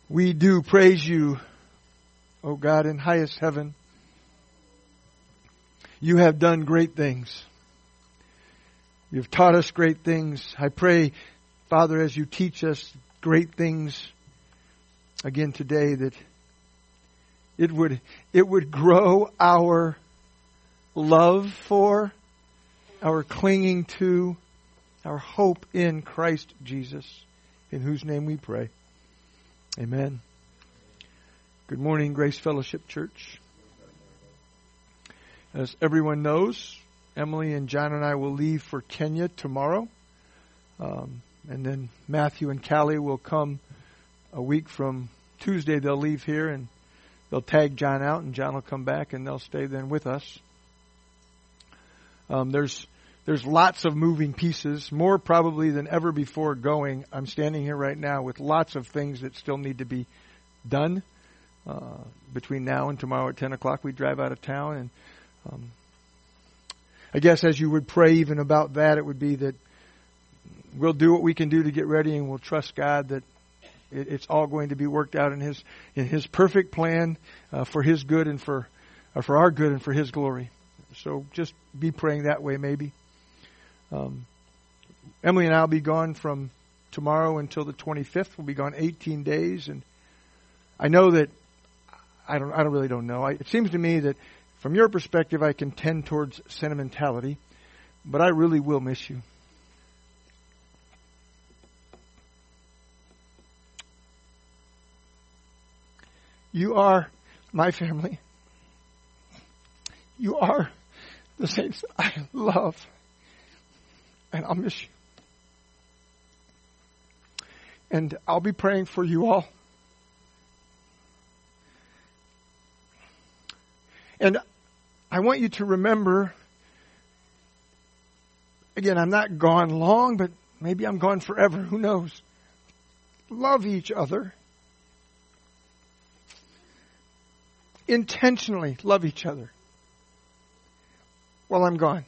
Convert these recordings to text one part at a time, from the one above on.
We do praise you, O God, in highest heaven. You have done great things. You've taught us great things. I pray, Father, as you teach us great things again today, that it would grow our love for, our clinging to, our hope in Christ Jesus, in whose name we pray. Amen. Good morning, Grace Fellowship Church. As everyone knows, Emily and John and I will leave for Kenya tomorrow. And then Matthew and Callie will come a week from Tuesday. They'll leave here and they'll tag John out, and John will come back and they'll stay then with us. There's lots of moving pieces, more probably than ever before going. I'm standing here right now with lots of things that still need to be done. Between now and tomorrow at 10 o'clock, we drive out of town. And I guess as you would pray even about that, it would be that we'll do what we can do to get ready, and we'll trust God that it's all going to be worked out in His perfect plan for His good and for our good and for His glory. So just be praying that way maybe. Emily and I will be gone from tomorrow until the 25th. We'll be gone 18 days, and I know that I really don't know. It seems to me that from your perspective, I can tend towards sentimentality, but I really will miss you. You are my family. You are the saints I love. And I'll miss you. And I'll be praying for you all. And I want you to remember, again, I'm not gone long, but maybe I'm gone forever. Who knows? Love each other. Intentionally love each other while I'm gone.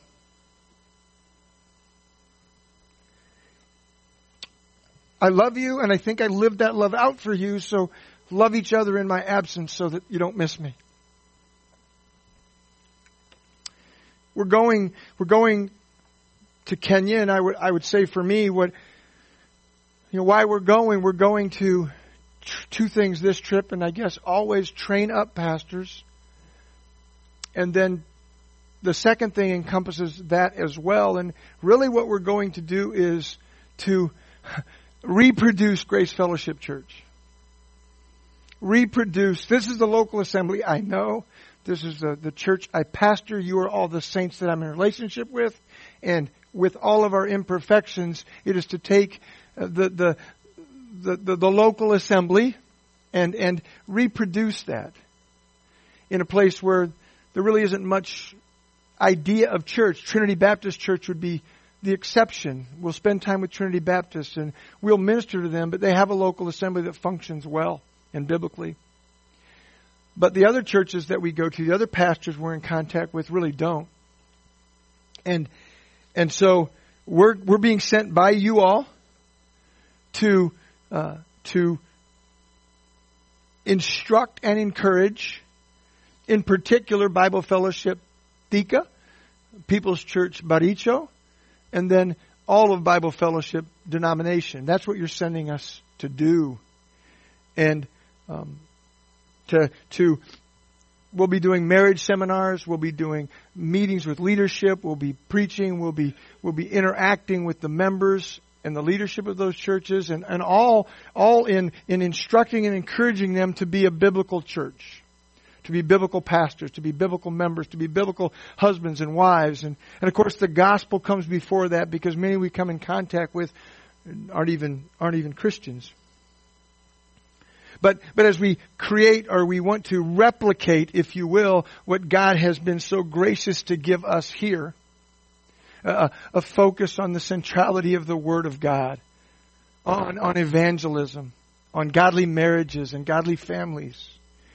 I love you, and I think I lived that love out for you, so love each other in my absence so that you don't miss me. We're going to Kenya, and I would say for me why we're going to two things this trip, and I guess always train up pastors. And then the second thing encompasses that as well. And really what we're going to do is to reproduce Grace Fellowship Church. Reproduce. This is the local assembly I know. This is the church I pastor. You are all the saints that I'm in relationship with. And with all of our imperfections, it is to take the local assembly and reproduce that in a place where there really isn't much idea of church. Trinity Baptist Church would be the exception. We'll spend time with Trinity Baptists and we'll minister to them, but they have a local assembly that functions well and biblically. But the other churches that we go to, the other pastors we're in contact with really don't. And so we're being sent by you all to instruct and encourage, in particular Bible Fellowship Thika, People's Church Baricho, and then all of Bible Fellowship denomination. That's what you're sending us to do. And we'll be doing marriage seminars, we'll be doing meetings with leadership, we'll be preaching, we'll be interacting with the members and the leadership of those churches, and all in instructing and encouraging them to be a biblical church, to be biblical pastors, to be biblical members, to be biblical husbands and wives. And of course the gospel comes before that, because many we come in contact with aren't even Christians. But as we create, or we want to replicate, if you will, what God has been so gracious to give us here, a focus on the centrality of the Word of God, on evangelism, on godly marriages and godly families.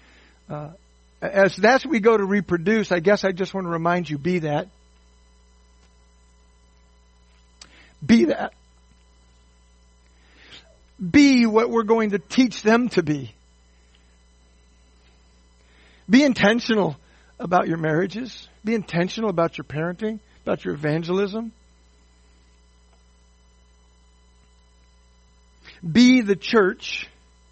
As that's what we go to reproduce, I guess I just want to remind you, be that. Be that. be what we're going to teach them to be. Be intentional about your marriages. Be intentional about your parenting, about your evangelism. Be the church.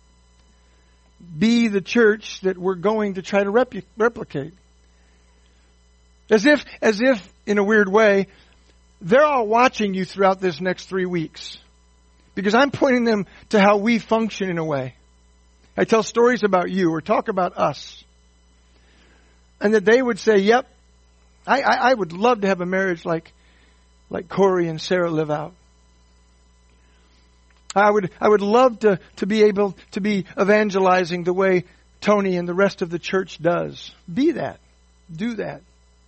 Be the church that we're going to try to replicate. As if, in a weird way, they're all watching you throughout this next 3 weeks. Because I'm pointing them to how we function in a way. I tell stories about you or talk about us. And that they would say, yep, I would love to have a marriage like Corey and Sarah live out. I would love to be able to be evangelizing the way Tony and the rest of the church does. Be that. Do that.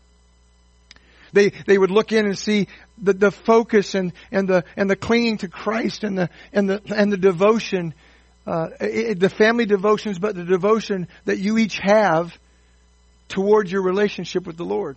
They would look in and see the focus and the clinging to Christ and the devotion, the family devotions, but the devotion that you each have towards your relationship with the Lord.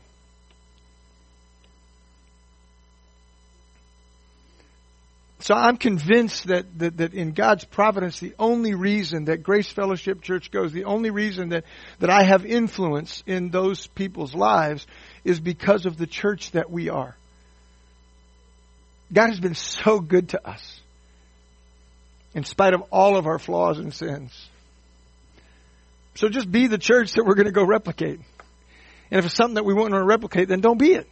So I'm convinced that in God's providence, the only reason that Grace Fellowship Church goes, the only reason that I have influence in those people's lives is because of the church that we are. God has been so good to us, in spite of all of our flaws and sins. So just be the church that we're going to go replicate. And if it's something that we want to replicate, then don't be it.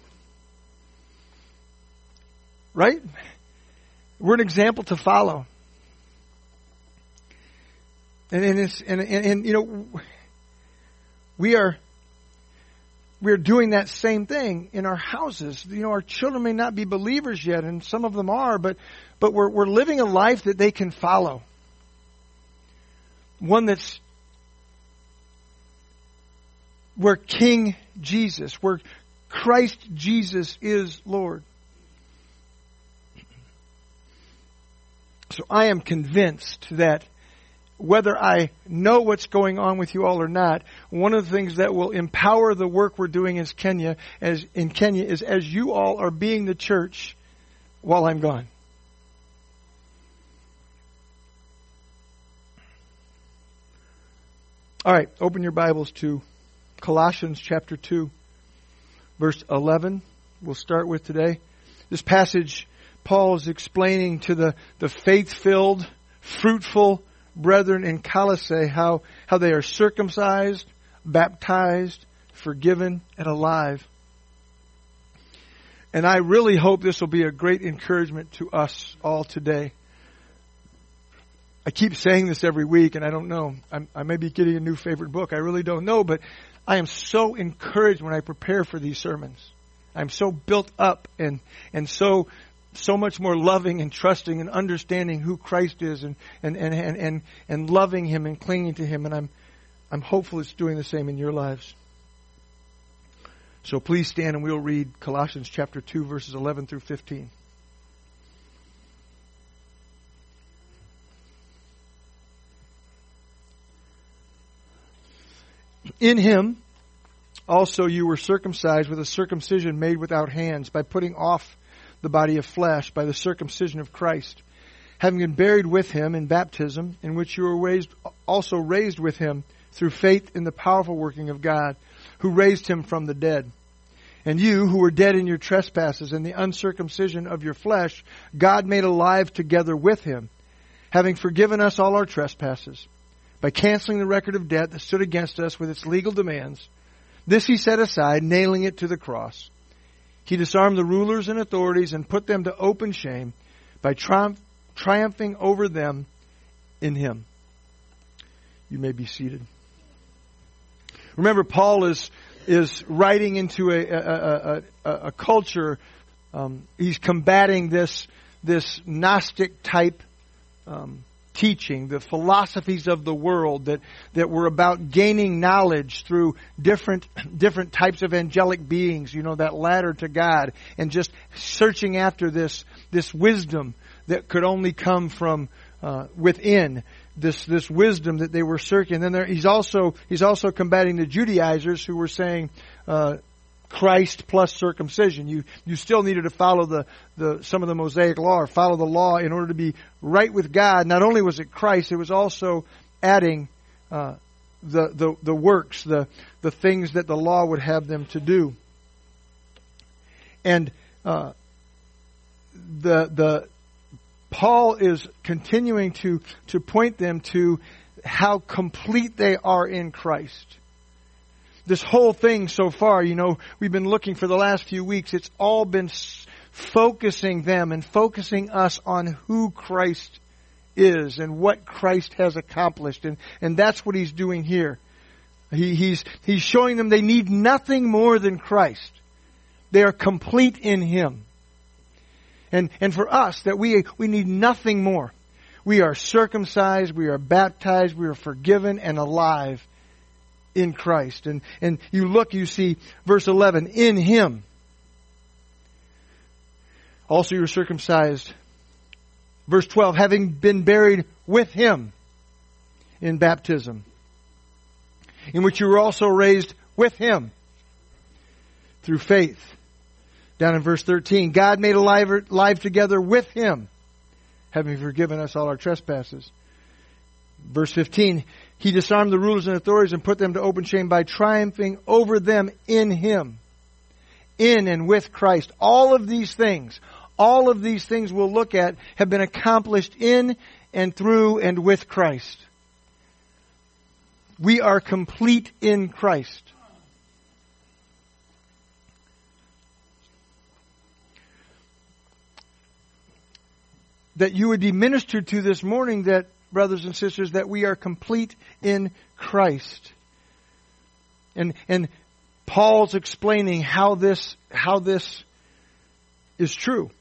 Right? We're an example to follow. And you know, we are doing that same thing in our houses. You know, our children may not be believers yet, and some of them are, but we're living a life that they can follow. One that's where King Jesus, where Christ Jesus is Lord. So I am convinced that whether I know what's going on with you all or not, one of the things that will empower the work we're doing in Kenya is as you all are being the church while I'm gone. All right, open your Bibles to Colossians chapter 2, verse 11. We'll start with today. This passage, Paul is explaining to the faith-filled, fruitful brethren in Colossae how they are circumcised, baptized, forgiven, and alive. And I really hope this will be a great encouragement to us all today. I keep saying this every week, and I don't know. I may be getting a new favorite book. I really don't know, but I am so encouraged when I prepare for these sermons. I'm so built up and so much more loving and trusting and understanding who Christ is and loving Him and clinging to Him. And I'm hopeful it's doing the same in your lives. So please stand and we'll read Colossians chapter 2, verses 11 through 15. In Him also you were circumcised with a circumcision made without hands, by putting off the body of flesh by the circumcision of Christ, having been buried with Him in baptism, in which you were also raised with Him through faith in the powerful working of God, who raised Him from the dead. And you, who were dead in your trespasses and the uncircumcision of your flesh, God made alive together with Him, having forgiven us all our trespasses, by canceling the record of debt that stood against us with its legal demands. This He set aside, nailing it to the cross. He disarmed the rulers and authorities and put them to open shame by triumphing over them in Him. You may be seated. Remember, Paul is writing into a culture. He's combating this Gnostic type teaching, the philosophies of the world that were about gaining knowledge through different types of angelic beings, you know, that ladder to God, and just searching after this wisdom that could only come from within, this wisdom that they were searching. And then he's also combating the Judaizers who were saying Christ plus circumcision. You still needed to follow some of the Mosaic law, or follow the law in order to be right with God. Not only was it Christ, it was also adding the works, the things that the law would have them to do. And Paul is continuing to point them to how complete they are in Christ. This whole thing so far, we've been looking for the last few weeks. It's all been focusing them and focusing us on who Christ is and what Christ has accomplished. And that's what he's doing here. He's showing them they need nothing more than Christ. They are complete in Him. And for us, that we need nothing more. We are circumcised, we are baptized, we are forgiven and alive in Christ. And you see verse 11, in Him. Also you were circumcised. Verse 12, having been buried with Him in baptism, in which you were also raised with Him through faith. Down in verse 13, God made alive together with Him, having forgiven us all our trespasses. Verse 15, He disarmed the rulers and authorities and put them to open shame by triumphing over them in Him. In and with Christ. All of these things we'll look at have been accomplished in and through and with Christ. We are complete in Christ. That you would be ministered to this morning, that, brothers and sisters, that we are complete in Christ. And Paul's explaining how this is true.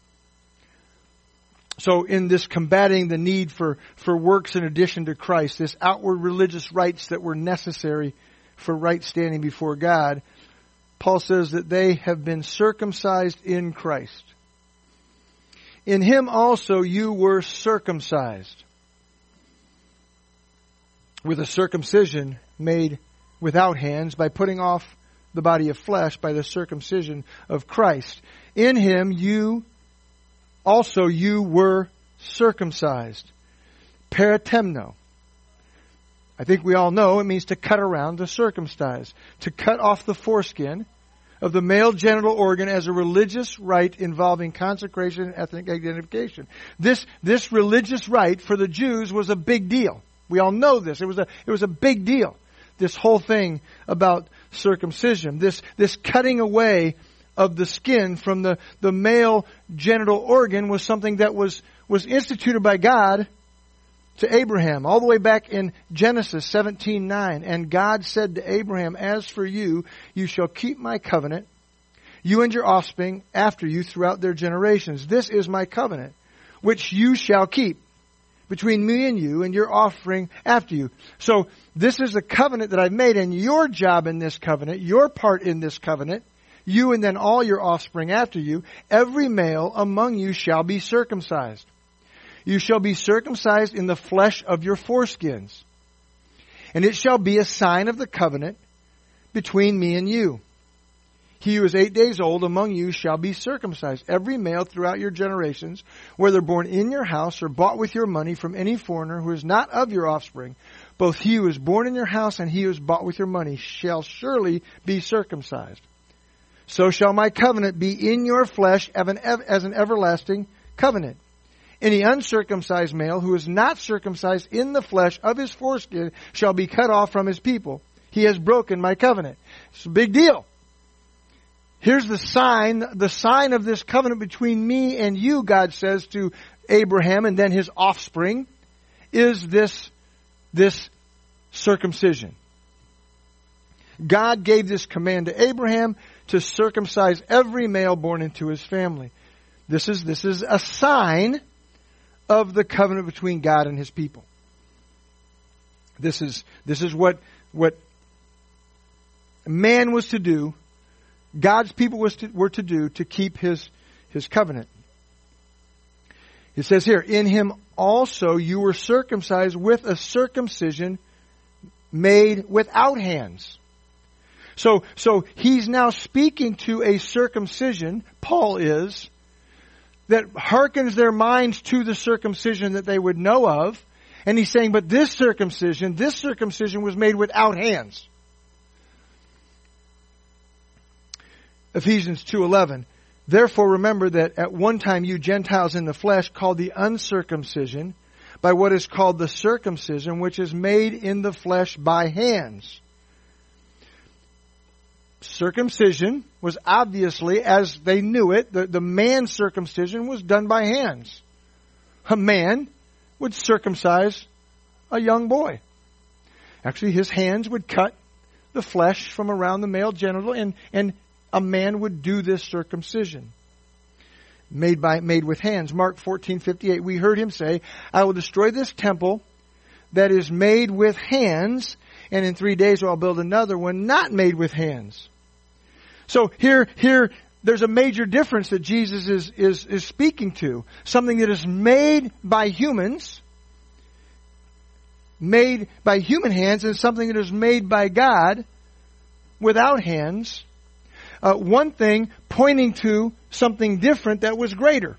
So in this combating the need for works in addition to Christ, this outward religious rites that were necessary for right standing before God, Paul says that they have been circumcised in Christ. In Him also you were circumcised, with a circumcision made without hands, by putting off the body of flesh by the circumcision of Christ. In Him you were circumcised. Paratemno. I think we all know it means to cut around, to circumcise, to cut off the foreskin of the male genital organ as a religious rite involving consecration and ethnic identification. This religious rite for the Jews was a big deal. We all know this. It was a big deal. This whole thing about circumcision, this cutting away of the skin from the male genital organ, was something that was instituted by God to Abraham, all the way back in Genesis 17:9. And God said to Abraham, as for you, you shall keep my covenant, you and your offspring after you throughout their generations. This is my covenant, which you shall keep between me and you and your offspring after you. So this is the covenant that I've made, and your job in this covenant, your part in this covenant, you and then all your offspring after you, every male among you shall be circumcised. You shall be circumcised in the flesh of your foreskins. And it shall be a sign of the covenant between me and you. He who is 8 days old among you shall be circumcised. Every male throughout your generations, whether born in your house or bought with your money from any foreigner who is not of your offspring, both he who is born in your house and he who is bought with your money shall surely be circumcised. So shall my covenant be in your flesh as an everlasting covenant. Any uncircumcised male who is not circumcised in the flesh of his foreskin shall be cut off from his people. He has broken my covenant. It's a big deal. Here's the sign of this covenant between me and you, God says to Abraham and then his offspring, is this circumcision. God gave this command to Abraham to circumcise every male born into his family. This is a sign of the covenant between God and His people. This is what man was to do, God's people were to do to keep His covenant. It says here, in Him also you were circumcised with a circumcision made without hands. So he's now speaking to a circumcision, Paul is, that hearkens their minds to the circumcision that they would know of. And he's saying, but this circumcision was made without hands. Ephesians 2:11. Therefore remember that at one time you Gentiles in the flesh called the uncircumcision by what is called the circumcision, which is made in the flesh by hands. Circumcision was obviously, as they knew it, the man circumcision was done by hands. A man would circumcise a young boy. Actually, his hands would cut the flesh from around the male genital, and a man would do this circumcision. Made with hands. Mark 14:58, we heard him say, I will destroy this temple that is made with hands, and in 3 days I'll build another one not made with hands. So here, there's a major difference that Jesus is speaking to. Something that is made by humans, made by human hands, and something that is made by God without hands. One thing pointing to something different that was greater.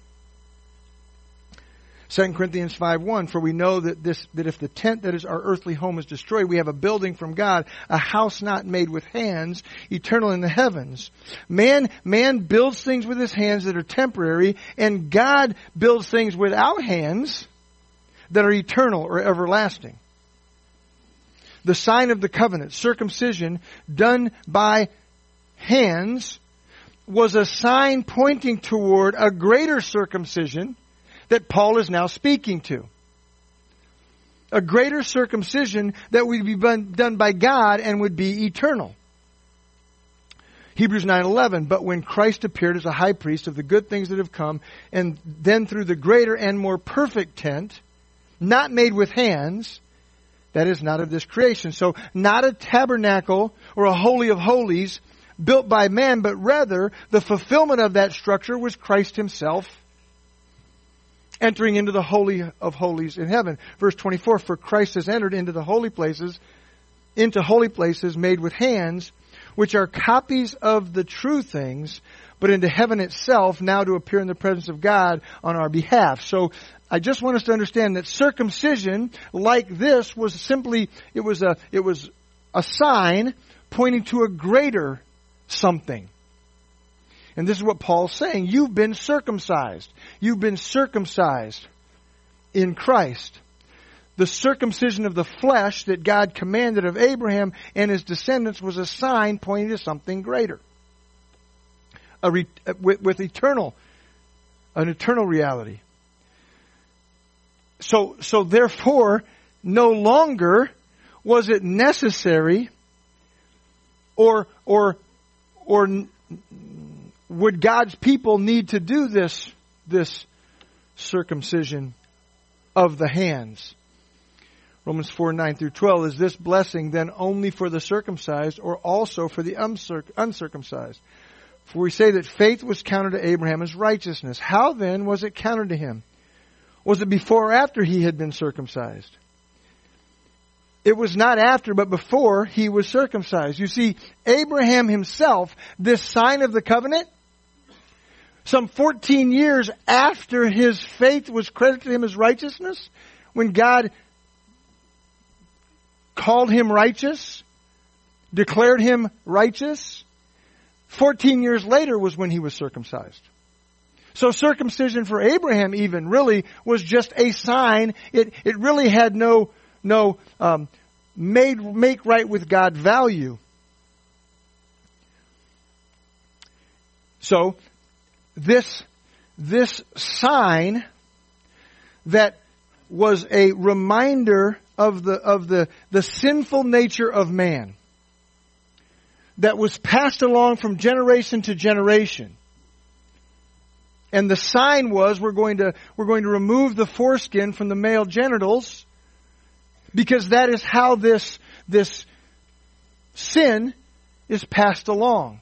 2 Corinthians 5:1, for we know that if the tent that is our earthly home is destroyed, we have a building from God, a house not made with hands, eternal in the heavens. Man builds things with his hands that are temporary, and God builds things without hands that are eternal or everlasting. The sign of the covenant, circumcision, done by hands, was a sign pointing toward a greater circumcision that Paul is now speaking to. A greater circumcision that would be done by God and would be eternal. Hebrews 9:11, but when Christ appeared as a high priest of the good things that have come, and then through the greater and more perfect tent, not made with hands, that is not of this creation. So not a tabernacle or a holy of holies built by man, but rather the fulfillment of that structure was Christ himself entering into the Holy of Holies in heaven. Verse 24, for Christ has entered into holy places made with hands, which are copies of the true things, but into heaven itself, now to appear in the presence of God on our behalf. So I just want us to understand that circumcision like this was simply, it was a sign pointing to a greater something. And this is what Paul's saying. You've been circumcised. You've been circumcised in Christ. The circumcision of the flesh that God commanded of Abraham and his descendants was a sign pointing to something greater. With an eternal reality. So therefore, no longer was it necessary or would God's people need to do this circumcision of the hands? Romans 4:9 through 12, is this blessing then only for the circumcised or also for the uncircumcised? For we say that faith was counted to Abraham as righteousness. How then was it counted to him? Was it before or after he had been circumcised? It was not after, but before he was circumcised. You see, Abraham himself, this sign of the covenant, some 14 years after his faith was credited to him as righteousness, when God called him righteous, declared him righteous, 14 years later was when he was circumcised. So circumcision for Abraham even really was just a sign. It really had no make right with God value. So this sign that was a reminder of the sinful nature of man that was passed along from generation to generation. And the sign was we're going to remove the foreskin from the male genitals, because that is how this sin is passed along.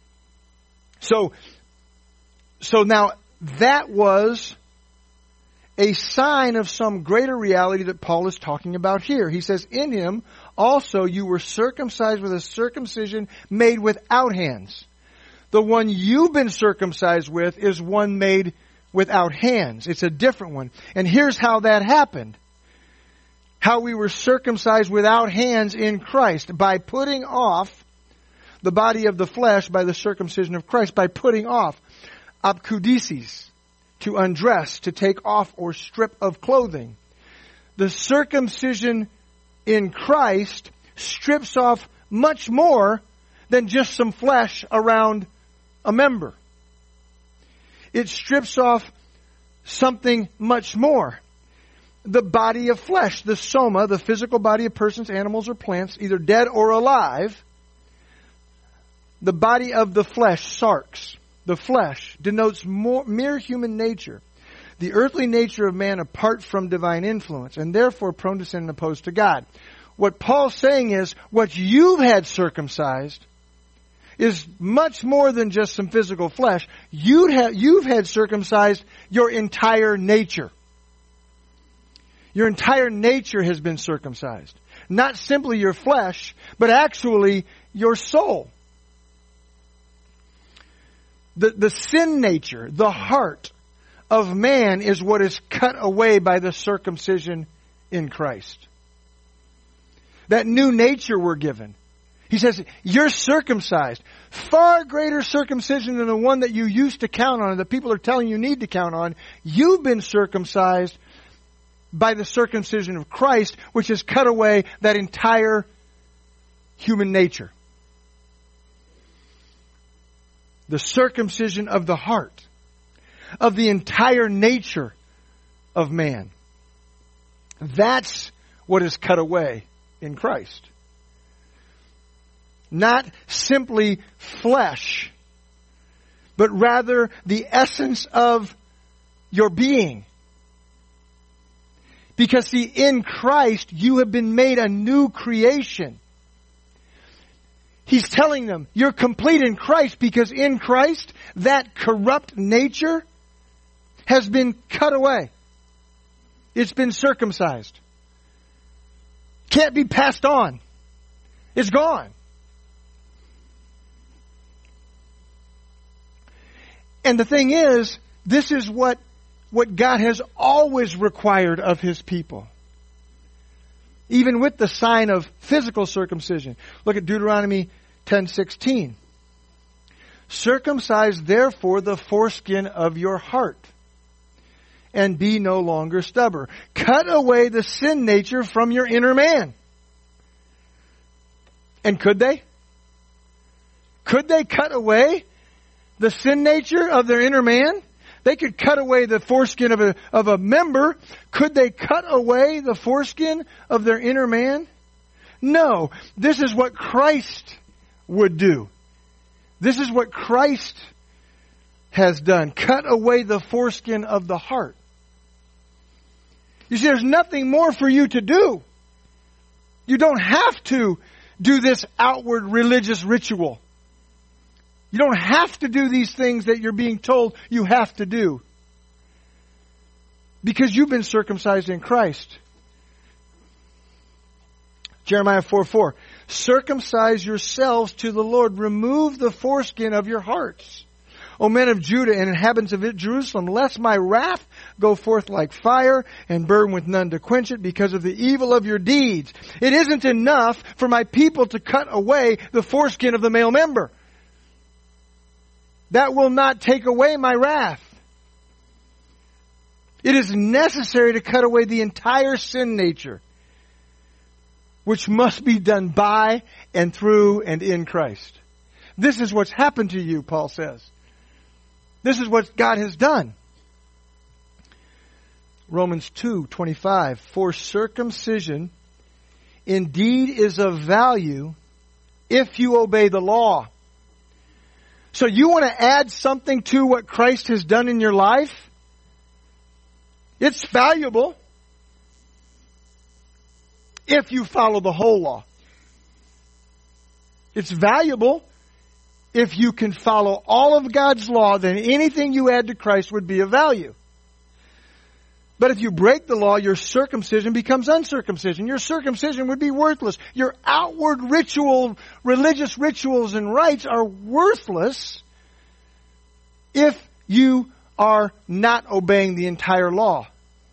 So now that was a sign of some greater reality that Paul is talking about here. He says, in him also you were circumcised with a circumcision made without hands. The one you've been circumcised with is one made without hands. It's a different one. And here's how that happened. How we were circumcised without hands in Christ, by putting off the body of the flesh by the circumcision of Christ, by putting off apkudisis, to undress, to take off or strip of clothing. The circumcision in Christ strips off much more than just some flesh around a member. It strips off something much more. The body of flesh, the soma, the physical body of persons, animals, or plants, either dead or alive. The body of the flesh, sarx, the flesh, denotes mere human nature, the earthly nature of man apart from divine influence, and therefore prone to sin and opposed to God. What Paul's saying is, what you've had circumcised is much more than just some physical flesh. You've had circumcised your entire nature. Your entire nature has been circumcised. Not simply your flesh, but actually your soul. The sin nature, the heart of man, is what is cut away by the circumcision in Christ. That new nature we're given. He says, you're circumcised. Far greater circumcision than the one that you used to count on, and that people are telling you need to count on. You've been circumcised by the circumcision of Christ, which has cut away that entire human nature. The circumcision of the heart, of the entire nature of man. That's what is cut away in Christ. Not simply flesh, but rather the essence of your being. Because see, in Christ, you have been made a new creation. He's telling them, you're complete in Christ, because in Christ, that corrupt nature has been cut away. It's been circumcised. Can't be passed on. It's gone. And the thing is, this is what God has always required of His people. Even with the sign of physical circumcision. Look at Deuteronomy 10:16. Circumcise therefore the foreskin of your heart, and be no longer stubborn. Cut away the sin nature from your inner man. And could they? Could they cut away the sin nature of their inner man? They could cut away the foreskin of a member. Could they cut away the foreskin of their inner man? No. This is what Christ would do. This is what Christ has done. Cut away the foreskin of the heart. You see, there's nothing more for you to do. You don't have to do this outward religious ritual. You don't have to do these things that you're being told you have to do. Because you've been circumcised in Christ. Jeremiah 4:4. Circumcise yourselves to the Lord. Remove the foreskin of your hearts, O men of Judah and inhabitants of Jerusalem, lest my wrath go forth like fire and burn with none to quench it because of the evil of your deeds. It isn't enough for my people to cut away the foreskin of the male member. That will not take away my wrath. It is necessary to cut away the entire sin nature, which must be done by and through and in Christ. This is what's happened to you, Paul says. This is what God has done. Romans 2:25. For circumcision indeed is of value if you obey the law. So you want to add something to what Christ has done in your life? It's valuable if you follow the whole law. It's valuable if you can follow all of God's law, then anything you add to Christ would be of value. But if you break the law, your circumcision becomes uncircumcision. Your circumcision would be worthless. Your outward religious rituals and rites are worthless if you are not obeying the entire law.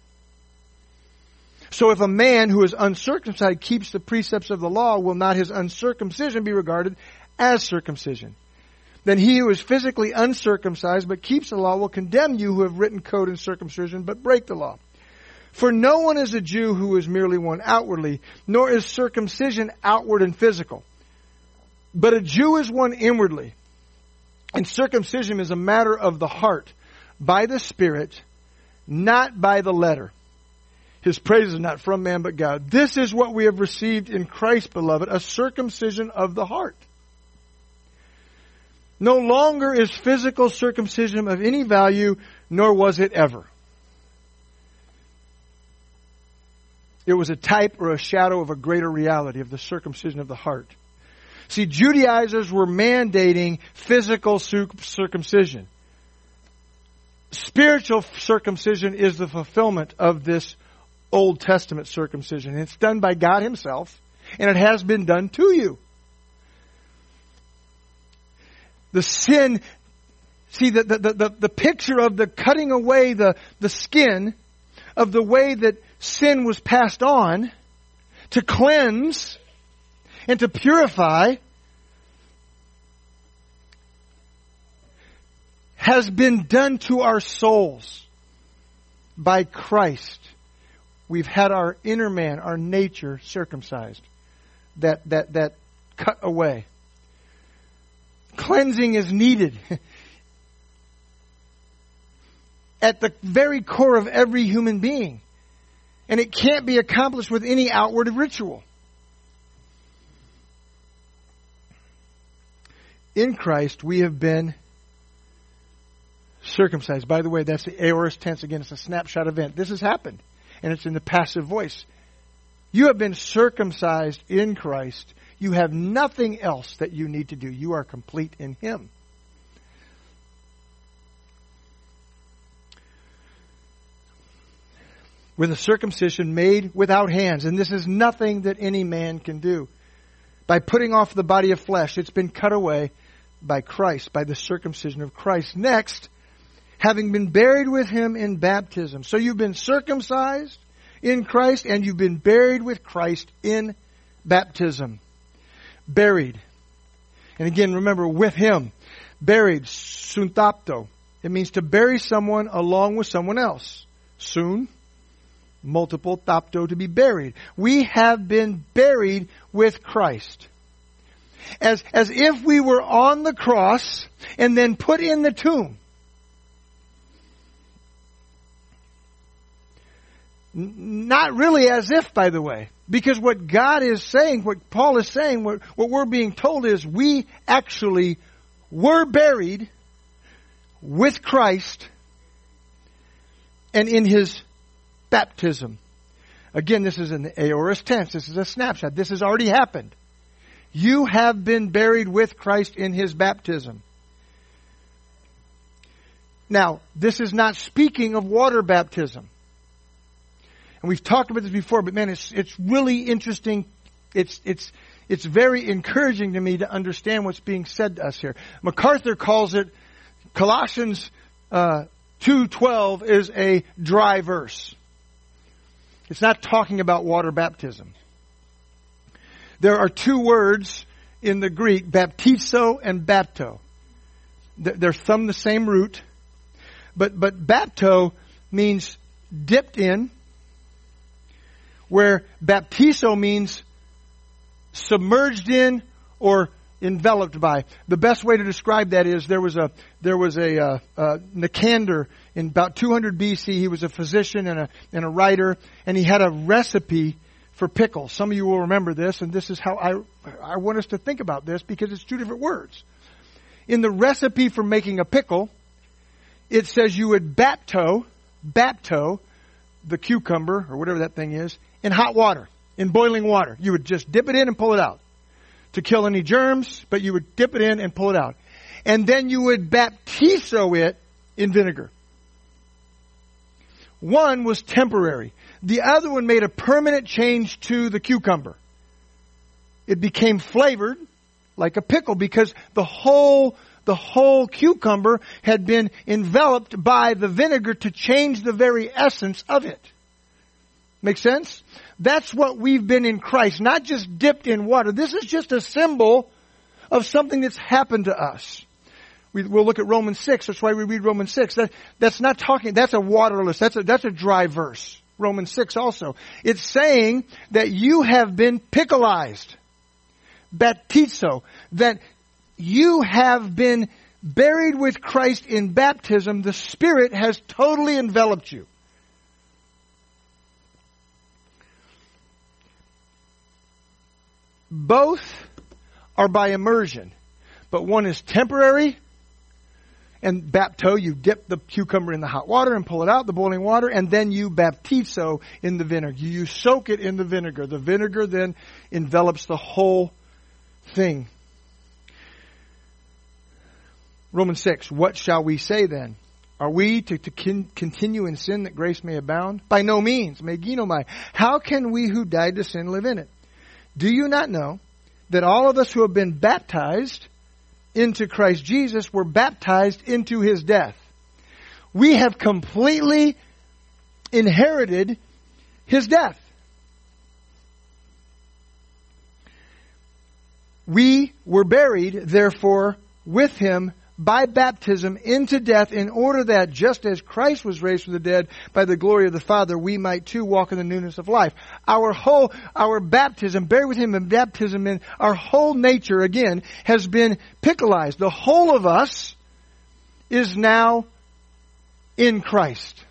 So if a man who is uncircumcised keeps the precepts of the law, will not his uncircumcision be regarded as circumcision? Then he who is physically uncircumcised but keeps the law will condemn you who have written code in circumcision but break the law. For no one is a Jew who is merely one outwardly, nor is circumcision outward and physical. But a Jew is one inwardly. And circumcision is a matter of the heart, by the Spirit, not by the letter. His praise is not from man but God. This is what we have received in Christ, beloved, a circumcision of the heart. No longer is physical circumcision of any value, nor was it ever. It was a type or a shadow of a greater reality of the circumcision of the heart. See, Judaizers were mandating physical circumcision. Spiritual circumcision is the fulfillment of this Old Testament circumcision. It's done by God Himself, and it has been done to you. The sin, see, the picture of the cutting away the skin of the way that sin was passed on to cleanse and to purify has been done to our souls by Christ. We've had our inner man, our nature circumcised. That cut away. Cleansing is needed at the very core of every human being. And it can't be accomplished with any outward ritual. In Christ, we have been circumcised. By the way, that's the aorist tense. Again, it's a snapshot event. This has happened. And it's in the passive voice. You have been circumcised in Christ. You have nothing else that you need to do. You are complete in Him. With a circumcision made without hands. And this is nothing that any man can do. By putting off the body of flesh, it's been cut away by Christ, by the circumcision of Christ. Next, having been buried with Him in baptism. So you've been circumcised in Christ, and you've been buried with Christ in baptism. Buried. And again, remember, with Him. Buried, suntapto. It means to bury someone along with someone else. Sun, multiple, tapto, to be buried. We have been buried with Christ. As if we were on the cross and then put in the tomb. Not really as if, by the way. Because what God is saying, what Paul is saying, what we're being told is we actually were buried with Christ and in His baptism. Again, this is in the aorist tense. This is a snapshot. This has already happened. You have been buried with Christ in His baptism. Now, this is not speaking of water baptism. And we've talked about this before, but man, it's really interesting. It's very encouraging to me to understand what's being said to us here. MacArthur calls it, Colossians 2:12 is a dry verse. It's not talking about water baptism. There are two words in the Greek, baptizo and bapto. They're from the same root. But bapto means dipped in, where baptizo means submerged in or enveloped by. The best way to describe that is there was a Nicander in about 200 BC. He was a physician and a writer, and he had a recipe for pickles. Some of you will remember this, and this is how I want us to think about this because it's two different words. In the recipe for making a pickle, it says you would bapto the cucumber or whatever that thing is in hot water, in boiling water. You would just dip it in and pull it out to kill any germs, but you would dip it in and pull it out. And then you would baptizo it in vinegar. One was temporary. The other one made a permanent change to the cucumber. It became flavored like a pickle because the whole cucumber had been enveloped by the vinegar to change the very essence of it. Make sense? That's what we've been in Christ, not just dipped in water. This is just a symbol of something that's happened to us. We'll look at Romans 6. That's why we read Romans 6. That's not talking, that's a waterless, that's a dry verse. Romans 6 also. It's saying that you have been pickleized. Baptizo. That you have been buried with Christ in baptism. The Spirit has totally enveloped you. Both are by immersion. But one is temporary. And bapto, you dip the cucumber in the hot water and pull it out, the boiling water, and then you baptizo in the vinegar. You soak it in the vinegar. The vinegar then envelops the whole thing. Romans 6, what shall we say then? Are we to continue in sin that grace may abound? By no means. Meginomai. How can we who died to sin live in it? Do you not know that all of us who have been baptized into Christ Jesus were baptized into His death? We have completely inherited His death. We were buried, therefore, with Him by baptism into death, in order that just as Christ was raised from the dead by the glory of the Father, we might too walk in the newness of life. Our baptism, buried with Him in baptism, and our whole nature, again, has been pickleized. The whole of us is now in Christ.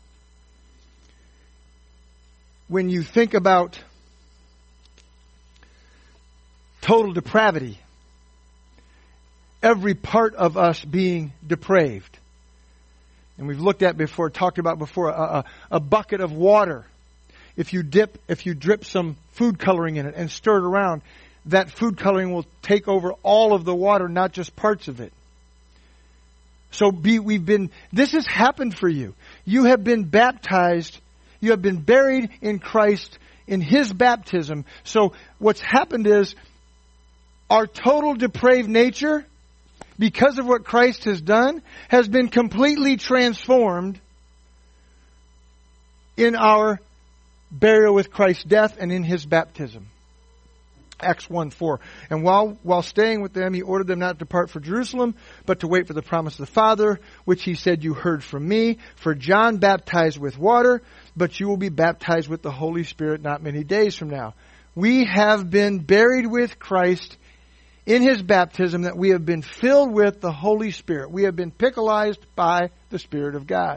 When you think about total depravity, every part of us being depraved. And we've talked about before, a bucket of water. If you drip some food coloring in it and stir it around, that food coloring will take over all of the water, not just parts of it. So this has happened for you. You have been baptized. You have been buried in Christ in His baptism. So what's happened is our total depraved nature, because of what Christ has done, has been completely transformed in our burial with Christ's death and in His baptism. Acts 1:4. And while staying with them, He ordered them not to depart for Jerusalem, but to wait for the promise of the Father, which He said, you heard from me. For John baptized with water, but you will be baptized with the Holy Spirit not many days from now. We have been buried with Christ in His baptism, that we have been filled with the Holy Spirit. We have been pickleized by the Spirit of God.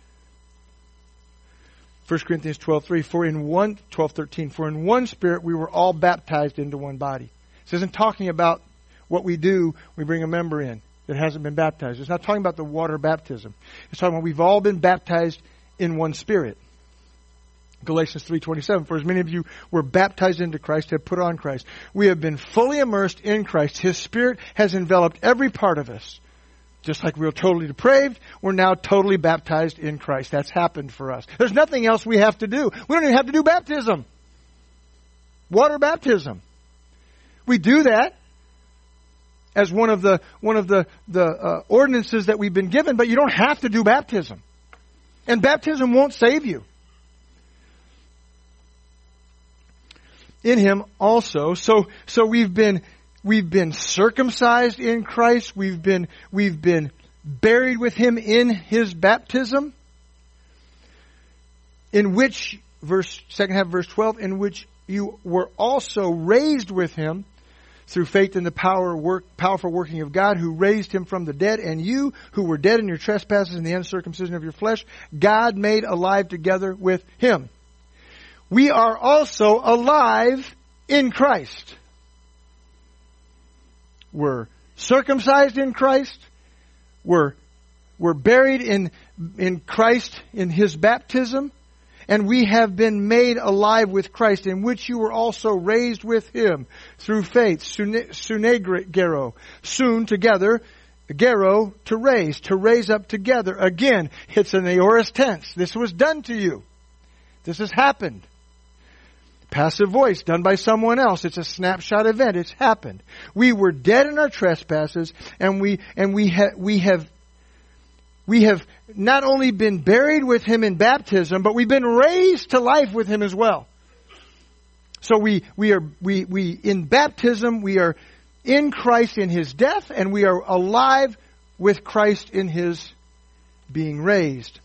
1 Corinthians 12:3, 12:13, for in one Spirit we were all baptized into one body. This isn't talking about what we do, we bring a member in that hasn't been baptized. It's not talking about the water baptism. It's talking about we've all been baptized in one Spirit. Galatians 3:27, for as many of you were baptized into Christ, have put on Christ. We have been fully immersed in Christ. His Spirit has enveloped every part of us. Just like we were totally depraved, we're now totally baptized in Christ. That's happened for us. There's nothing else we have to do. We don't even have to do baptism. Water baptism. We do that as one of the ordinances that we've been given, but you don't have to do baptism. And baptism won't save you. In Him also. So we've been circumcised in Christ. We've been buried with Him in His baptism. In which, second half of verse 12, in which you were also raised with Him through faith in the powerful working of God, who raised Him from the dead, and you who were dead in your trespasses and the uncircumcision of your flesh, God made alive together with Him. We are also alive in Christ. We're circumcised in Christ. We're buried in Christ in His baptism. And we have been made alive with Christ, in which you were also raised with Him through faith. Sunegero. Soon together Gero, to raise up together. Again, it's an aorist tense. This was done to you. This has happened. Passive voice, done by someone else. It's a snapshot event. It's happened. We were dead in our trespasses, and we have not only been buried with Him in baptism, but we've been raised to life with Him as well. So we in baptism, we are in Christ in His death, and we are alive with Christ in His being raised.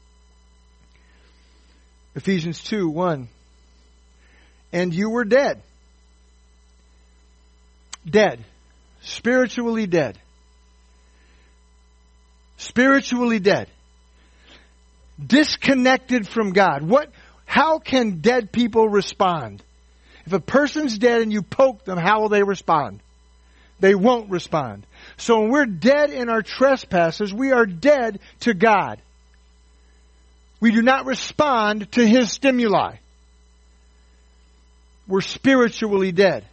Ephesians 2:1. And you were dead. Dead. Spiritually dead. Spiritually dead. Disconnected from God. How can dead people respond? If a person's dead and you poke them, how will they respond? They won't respond. So when we're dead in our trespasses, we are dead to God. We do not respond to His stimuli. We're spiritually dead.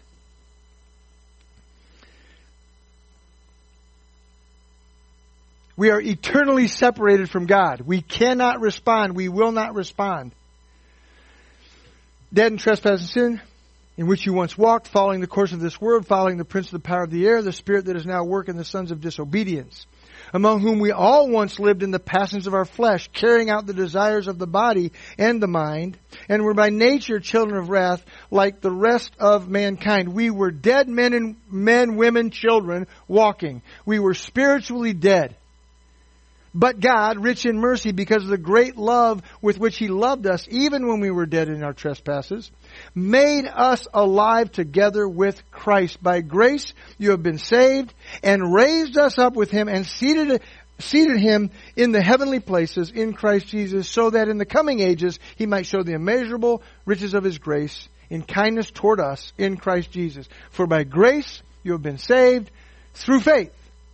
We are eternally separated from God. We cannot respond. We will not respond. Dead in trespass and sin, in which you once walked, following the course of this world, following the prince of the power of the air, the spirit that is now working the sons of disobedience, among whom we all once lived in the passions of our flesh, carrying out the desires of the body and the mind, and were by nature children of wrath, like the rest of mankind. We were dead men, women, children, walking. We were spiritually dead. But God, rich in mercy, because of the great love with which He loved us, even when we were dead in our trespasses, made us alive together with Christ. By grace you have been saved, and raised us up with Him, and seated Him in the heavenly places in Christ Jesus, so that in the coming ages He might show the immeasurable riches of His grace in kindness toward us in Christ Jesus. For by grace you have been saved through faith.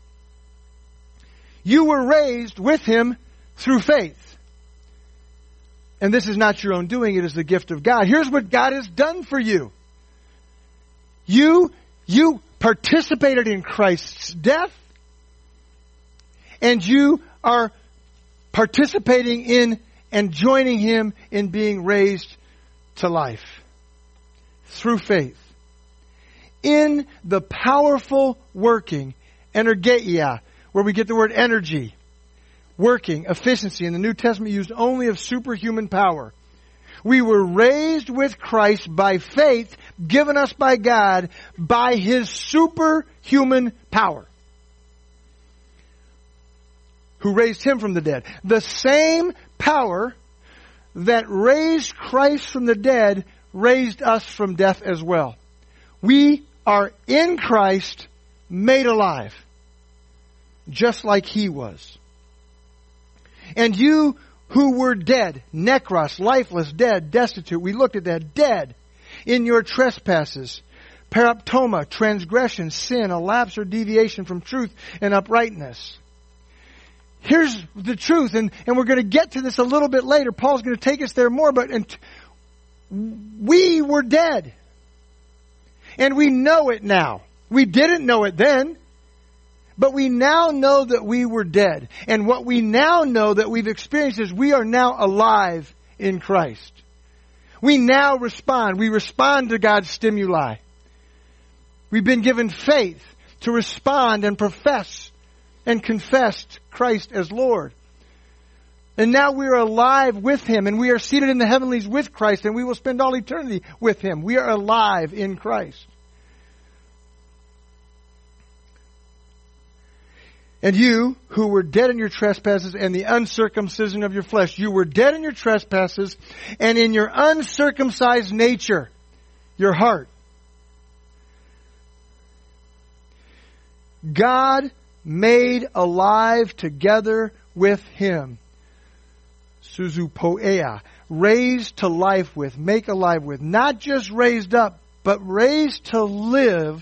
You were raised with Him through faith. And this is not your own doing, it is the gift of God. Here's what God has done for you. You participated in Christ's death, and you are participating in and joining Him in being raised to life through faith. In the powerful working, energeia, where we get the word energy, working, efficiency, in the New Testament used only of superhuman power. We were raised with Christ by faith given us by God by His superhuman power. Who raised Him from the dead. The same power that raised Christ from the dead raised us from death as well. We are in Christ made alive. Just like He was. And you who were dead, nekros, lifeless, dead, destitute, we looked at that, dead, in your trespasses, paraptoma, transgression, sin, a lapse or deviation from truth and uprightness. Here's the truth, and we're going to get to this a little bit later. Paul's going to take us there more, but we were dead. And we know it now. We didn't know it then. But we now know that we were dead. And what we now know that we've experienced is we are now alive in Christ. We now respond. We respond to God's stimuli. We've been given faith to respond and profess and confess Christ as Lord. And now we are alive with Him, and we are seated in the heavenlies with Christ, and we will spend all eternity with Him. We are alive in Christ. And you, who were dead in your trespasses and the uncircumcision of your flesh, you were dead in your trespasses and in your uncircumcised nature, your heart. God made alive together with Him. Suzupoea. Raised to life with, make alive with. Not just raised up, but raised to live.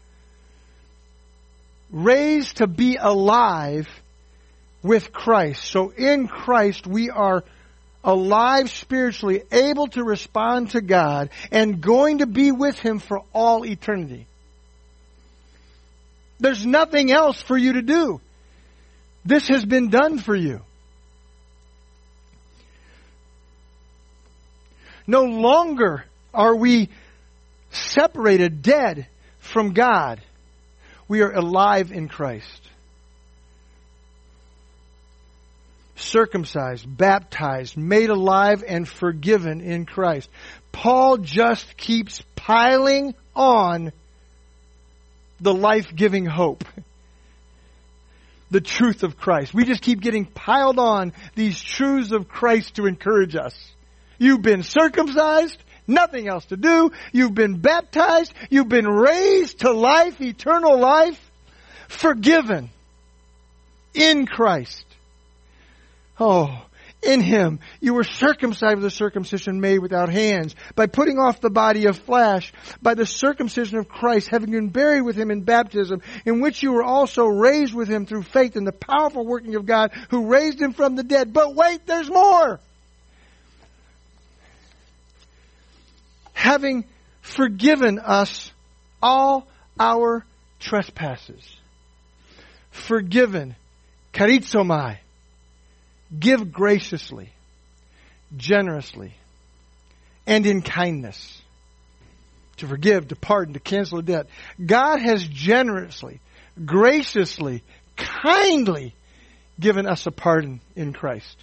Raised to be alive with Christ. So in Christ we are alive spiritually, able to respond to God, and going to be with Him for all eternity. There's nothing else for you to do. This has been done for you. No longer are we separated, dead from God. We are alive in Christ. Circumcised, baptized, made alive, and forgiven in Christ. Paul just keeps piling on the life-giving hope. The truth of Christ. We just keep getting piled on these truths of Christ to encourage us. You've been circumcised, nothing else to do. You've been baptized. You've been raised to life, eternal life, forgiven in Christ. Oh, in Him you were circumcised with a circumcision made without hands, by putting off the body of flesh, by the circumcision of Christ, having been buried with Him in baptism, in which you were also raised with Him through faith in the powerful working of God, who raised Him from the dead. But wait, there's more! Having forgiven us all our trespasses. Forgiven. Charizomai. Give graciously, generously, and in kindness. To forgive, to pardon, to cancel a debt. God has generously, graciously, kindly given us a pardon in Christ.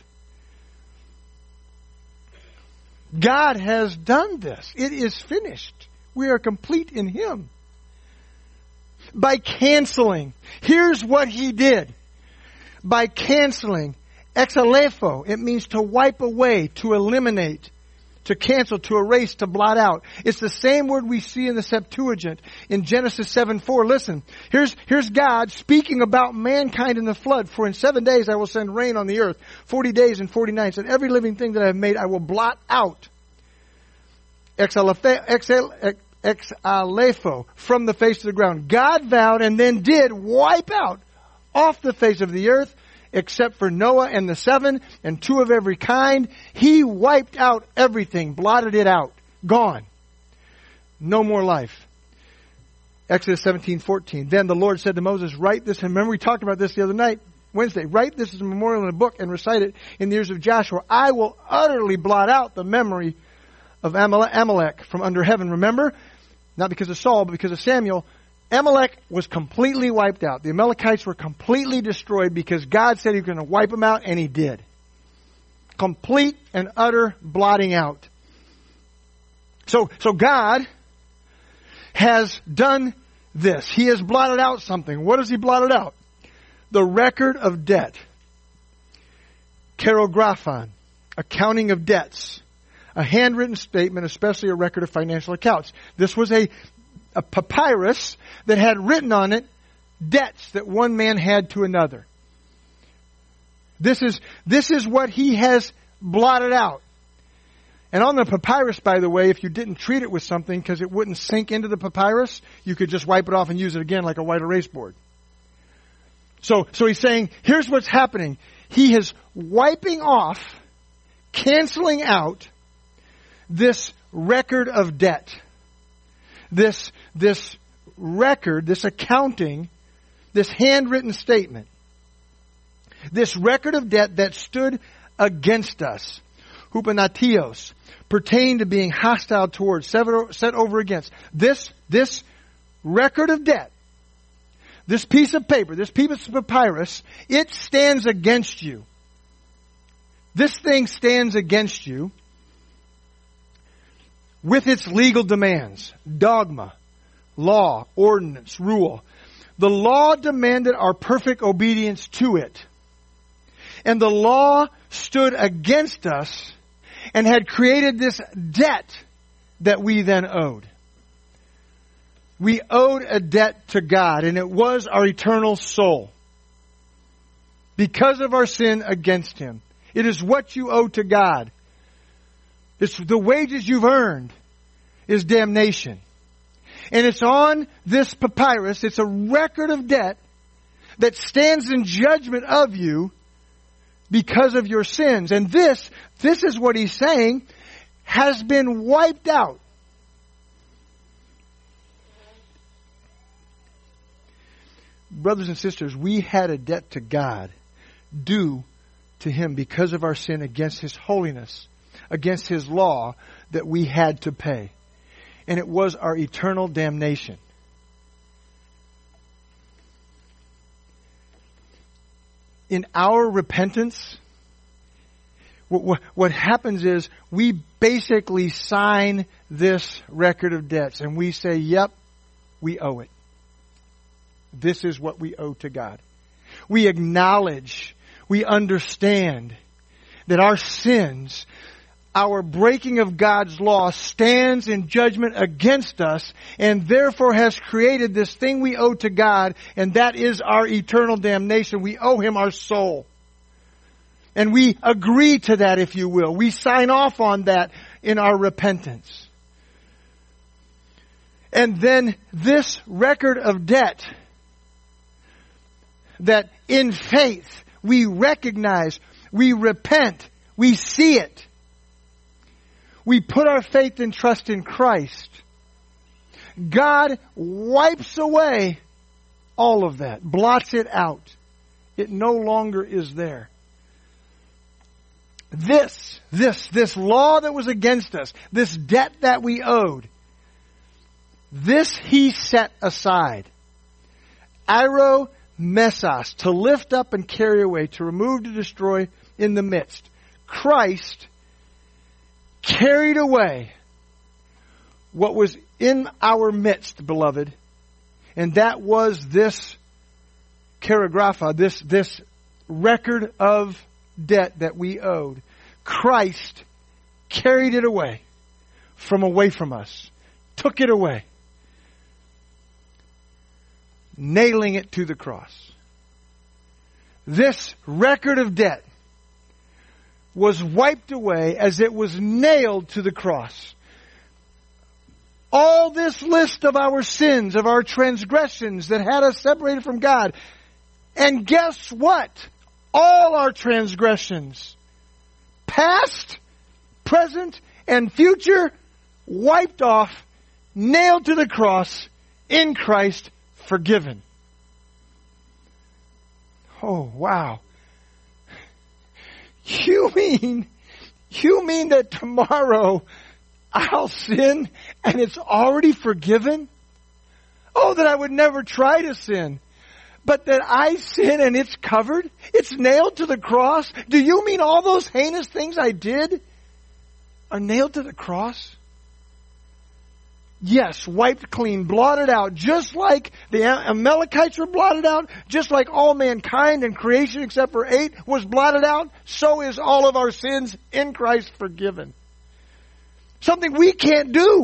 God has done this. It is finished. We are complete in Him. By canceling. Here's what He did. By canceling. Exalepho. It means to wipe away, to eliminate, to cancel, to erase, to blot out. It's the same word we see in the Septuagint in Genesis 7:4. Listen, here's God speaking about mankind in the flood. For in 7 days I will send rain on the earth, 40 days and 40 nights, and every living thing that I have made I will blot out. Exalepho, from the face of the ground. God vowed and then did wipe out off the face of the earth, except for Noah and the 7 and 2 of every kind. He wiped out everything, blotted it out, gone. No more life. Exodus 17:14. Then the Lord said to Moses, write this, and remember we talked about this the other night, Wednesday, write this as a memorial in a book and recite it in the ears of Joshua. I will utterly blot out the memory of Amalek from under heaven. Remember? Not because of Saul, but because of Samuel. Amalek was completely wiped out. The Amalekites were completely destroyed because God said He was going to wipe them out, and He did. Complete and utter blotting out. So God has done this. He has blotted out something. What has He blotted out? The record of debt. Kerographon, accounting of debts. A handwritten statement, especially a record of financial accounts. This was a papyrus that had written on it debts that one man had to another. This is what He has blotted out. And on the papyrus, by the way, if you didn't treat it with something because it wouldn't sink into the papyrus, you could just wipe it off and use it again like a white erase board. So He's saying, here's what's happening. He is wiping off, canceling out this record of debt. This record, this accounting, this handwritten statement, this record of debt that stood against us, hupanatios, pertained to being hostile towards, set over against. This record of debt, this piece of paper, this piece of papyrus, it stands against you. This thing stands against you with its legal demands, dogma, law, ordinance, rule. The law demanded our perfect obedience to it. And the law stood against us and had created this debt that we then owed. We owed a debt to God, and it was our eternal soul. Because of our sin against Him. It is what you owe to God. It's the wages you've earned is damnation. And it's on this papyrus, it's a record of debt that stands in judgment of you because of your sins. And this is what He's saying, has been wiped out. Brothers and sisters, we had a debt to God due to Him because of our sin against His holiness, against His law that we had to pay. And it was our eternal damnation. In our repentance, what happens is we basically sign this record of debts and we say, yep, we owe it. This is what we owe to God. We acknowledge, we understand that our sins, our breaking of God's law stands in judgment against us and therefore has created this thing we owe to God, and that is our eternal damnation. We owe Him our soul. And we agree to that, if you will. We sign off on that in our repentance. And then this record of debt that in faith we recognize, we repent, we see it. We put our faith and trust in Christ. God wipes away all of that, blots it out. It no longer is there. This law that was against us, this debt that we owed, this He set aside. Airo mesos, to lift up and carry away, to remove, to destroy in the midst. Christ carried away what was in our midst, beloved, and that was this keragrapha, this record of debt that we owed. Christ carried it away from us, took it away, nailing it to the cross. This record of debt was wiped away as it was nailed to the cross. All this list of our sins, of our transgressions that had us separated from God. And guess what? All our transgressions, past, present, and future, wiped off, nailed to the cross, in Christ, forgiven. Oh, wow. You mean that tomorrow I'll sin and it's already forgiven? Oh, that I would never try to sin. But that I sin and it's covered? It's nailed to the cross? Do you mean all those heinous things I did are nailed to the cross? Yes, wiped clean, blotted out, just like the Amalekites were blotted out, just like all mankind and creation except for 8 was blotted out, so is all of our sins in Christ forgiven. Something we can't do.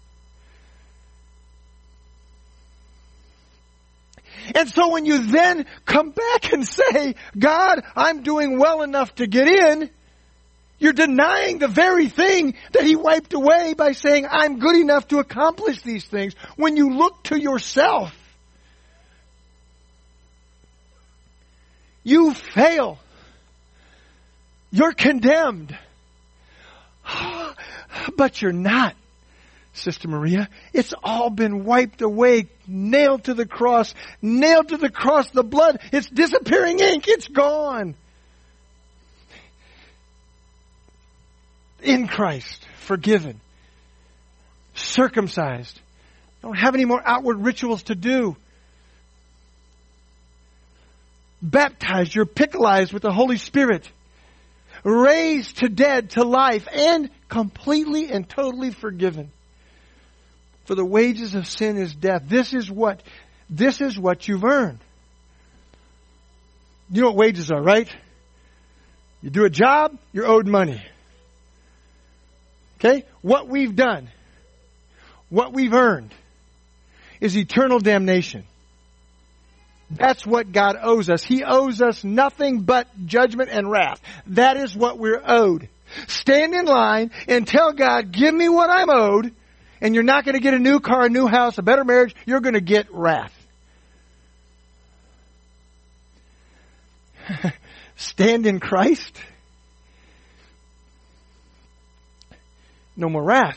And so when you then come back and say, God, I'm doing well enough to get in, you're denying the very thing that He wiped away by saying, I'm good enough to accomplish these things. When you look to yourself, you fail. You're condemned. But you're not, Sister Maria. It's all been wiped away, nailed to the cross, the blood. It's disappearing ink. It's gone. In Christ, forgiven, circumcised. Don't have any more outward rituals to do. Baptized, you're pickleized with the Holy Spirit. Raised to dead to life and completely and totally forgiven. For the wages of sin is death. This is what you've earned. You know what wages are, right? You do a job, you're owed money. Okay? What we've done, what we've earned, is eternal damnation. That's what God owes us. He owes us nothing but judgment and wrath. That is what we're owed. Stand in line and tell God, give me what I'm owed, and you're not going to get a new car, a new house, a better marriage. You're going to get wrath. Stand in Christ. No more wrath.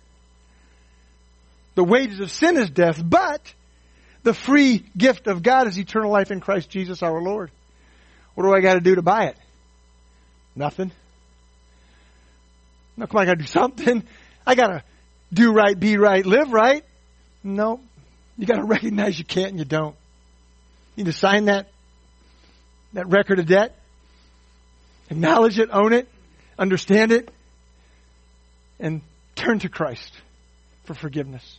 The wages of sin is death, but the free gift of God is eternal life in Christ Jesus our Lord. What do I got to do to buy it? Nothing. No, come on, I got to do something. I got to do right, be right, live right. No. You got to recognize you can't and you don't. You need to sign that record of debt. Acknowledge it, own it, understand it, and turn to Christ for forgiveness.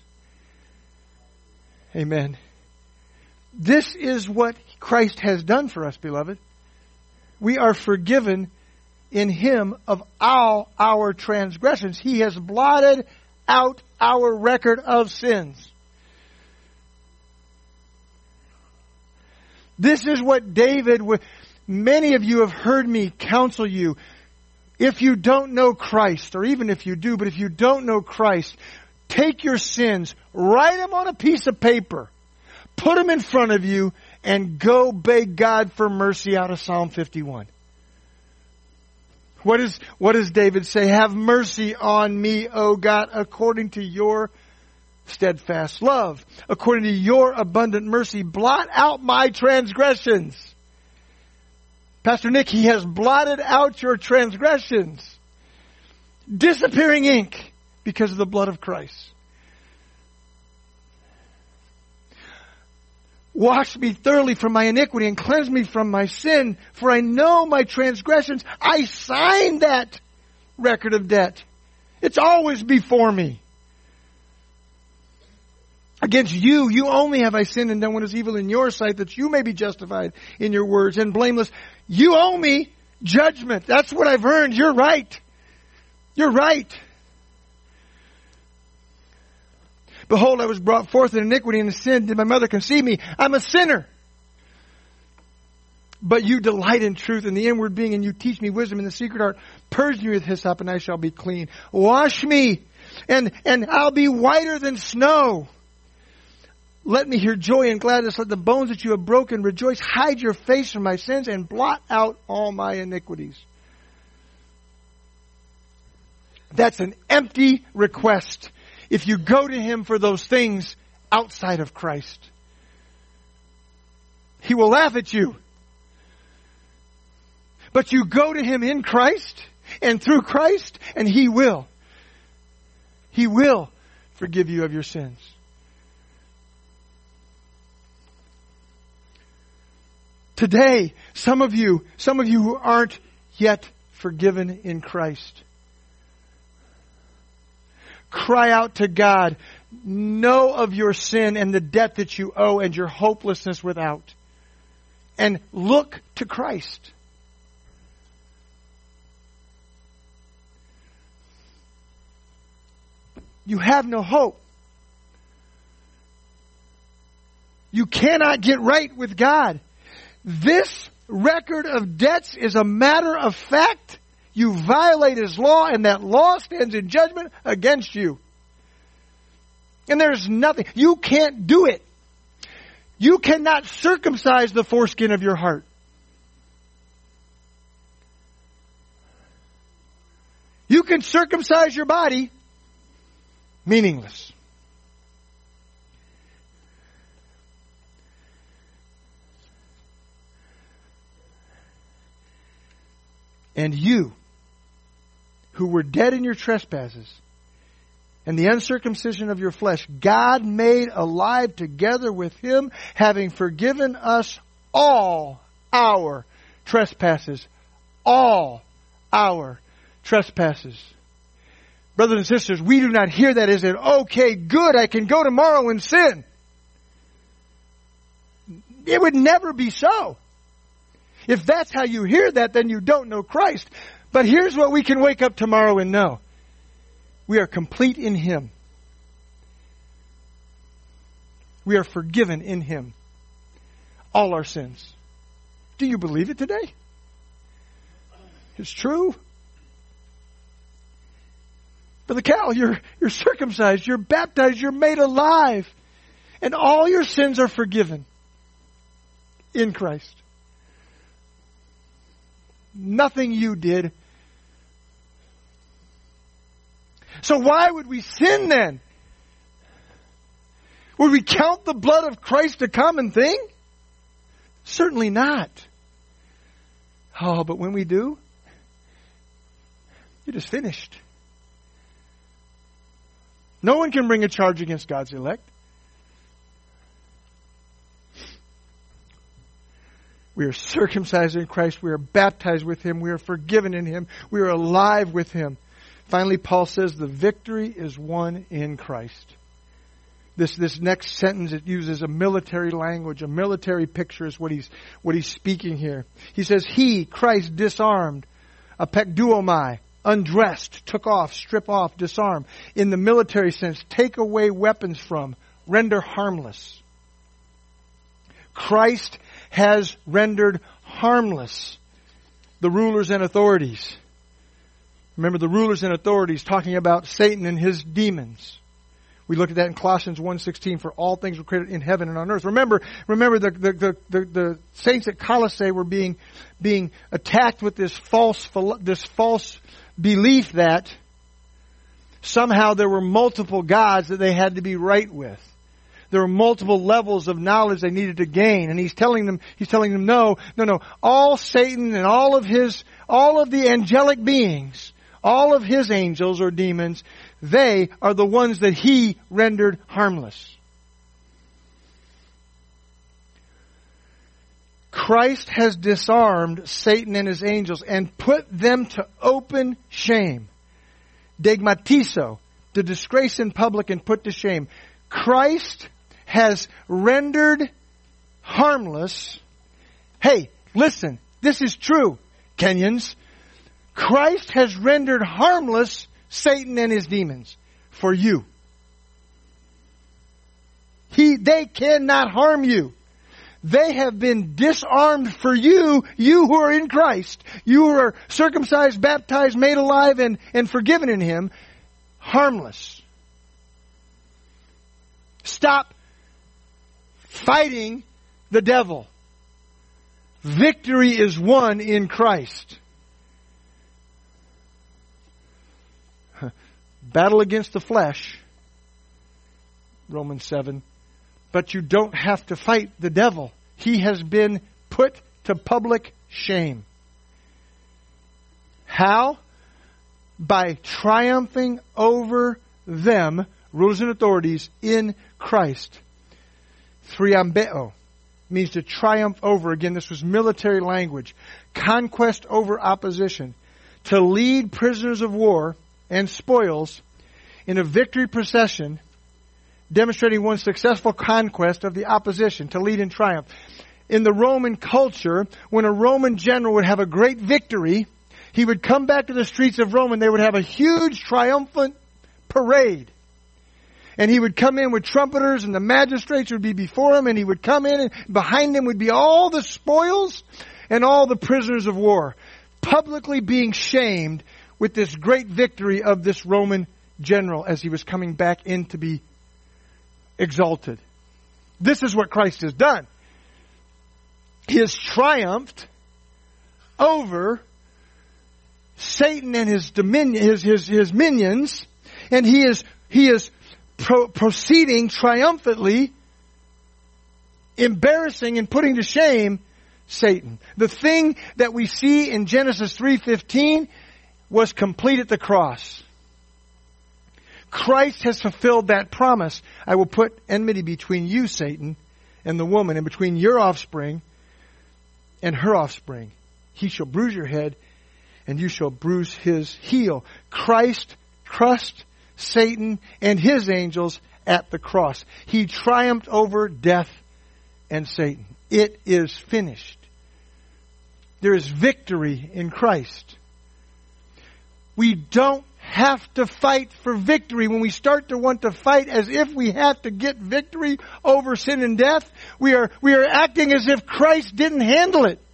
Amen. This is what Christ has done for us, beloved. We are forgiven in Him of all our transgressions. He has blotted out our record of sins. This is what David, many of you have heard me counsel you. If you don't know Christ, or even if you do, but if you don't know Christ, take your sins, write them on a piece of paper, put them in front of you, and go beg God for mercy out of Psalm 51. What does David say? Have mercy on me, O God, according to your steadfast love. According to your abundant mercy, blot out my transgressions. Pastor Nick, He has blotted out your transgressions. Disappearing ink because of the blood of Christ. Wash me thoroughly from my iniquity and cleanse me from my sin, for I know my transgressions. I signed that record of debt. It's always before me. Against you only have I sinned and done what is evil in your sight, that you may be justified in your words and blameless. You owe me judgment. That's what I've earned. You're right. You're right. Behold, I was brought forth in iniquity, and in sin did my mother conceive me. I'm a sinner. But you delight in truth in the inward being, and you teach me wisdom in the secret art. Purge me with hyssop, and I shall be clean. Wash me, and I'll be whiter than snow. Let me hear joy and gladness. Let the bones that you have broken rejoice. Hide your face from my sins, and blot out all my iniquities. That's an empty request if you go to Him for those things outside of Christ. He will laugh at you. But you go to Him in Christ and through Christ, and He will. He will forgive you of your sins. Today, some of you who aren't yet forgiven in Christ, cry out to God. Know of your sin and the debt that you owe and your hopelessness without. And look to Christ. You have no hope. You cannot get right with God. This record of debts is a matter of fact. You violate His law, and that law stands in judgment against you. And there's nothing. You can't do it. You cannot circumcise the foreskin of your heart. You can circumcise your body. Meaningless. And you, who were dead in your trespasses and the uncircumcision of your flesh, God made alive together with Him, having forgiven us all our trespasses. All our trespasses. Brothers and sisters, we do not hear that as an, okay, good, I can go tomorrow and sin. It would never be so. If that's how you hear that, then you don't know Christ. But here's what we can wake up tomorrow and know. We are complete in Him. We are forgiven in Him. All our sins. Do you believe it today? It's true. Brother Cal, you're circumcised, you're baptized, you're made alive. And all your sins are forgiven in Christ. Nothing you did. So why would we sin then? Would we count the blood of Christ a common thing? Certainly not. Oh, but when we do, it is finished. No one can bring a charge against God's elect. We are circumcised in Christ. We are baptized with Him. We are forgiven in Him. We are alive with Him. Finally, Paul says the victory is won in Christ. This next sentence, it uses a military language. A military picture is what he's speaking here. He says, He, Christ, disarmed, apekduomai, undressed, took off, strip off, disarm. In the military sense, take away weapons from, render harmless. Christ has rendered harmless the rulers and authorities. Remember the rulers and authorities talking about Satan and his demons. We look at that in Colossians 1:16. For all things were created in heaven and on earth. Remember the saints at Colossae were being attacked with this false belief that somehow there were multiple gods that they had to be right with. There were multiple levels of knowledge they needed to gain, and he's telling them, no. All Satan and all of the angelic beings, all of his angels or demons, they are the ones that he rendered harmless. Christ has disarmed Satan and his angels and put them to open shame. Degmatizo, to disgrace in public and put to shame. Christ has rendered harmless. Hey, listen, this is true, Kenyans. Christ has rendered harmless Satan and his demons for you. They cannot harm you. They have been disarmed for you, you who are in Christ. You who are circumcised, baptized, made alive, and forgiven in Him. Harmless. Stop fighting the devil. Victory is won in Christ. Battle against the flesh, Romans 7. But you don't have to fight the devil. He has been put to public shame. How? By triumphing over them, rulers and authorities, in Christ. Thriambeo means to triumph over. Again, this was military language. Conquest over opposition. To lead prisoners of war and spoils in a victory procession, demonstrating one's successful conquest of the opposition, to lead in triumph. In the Roman culture, when a Roman general would have a great victory, he would come back to the streets of Rome and they would have a huge triumphant parade. And he would come in with trumpeters and the magistrates would be before him, and he would come in and behind him would be all the spoils and all the prisoners of war, publicly being shamed with this great victory of this Roman general as he was coming back in to be exalted. This is what Christ has done. He has triumphed over Satan and his dominion, his minions, and he is proceeding triumphantly, embarrassing and putting to shame Satan. The thing that we see in Genesis 3:15 was complete at the cross. Christ has fulfilled that promise. I will put enmity between you, Satan, and the woman, and between your offspring and her offspring. He shall bruise your head, and you shall bruise his heel. Christ crushed Satan and his angels at the cross. He triumphed over death and Satan. It is finished. There is victory in Christ. We don't have to fight for victory. When we start to want to fight as if we have to get victory over sin and death, we are acting as if Christ didn't handle it.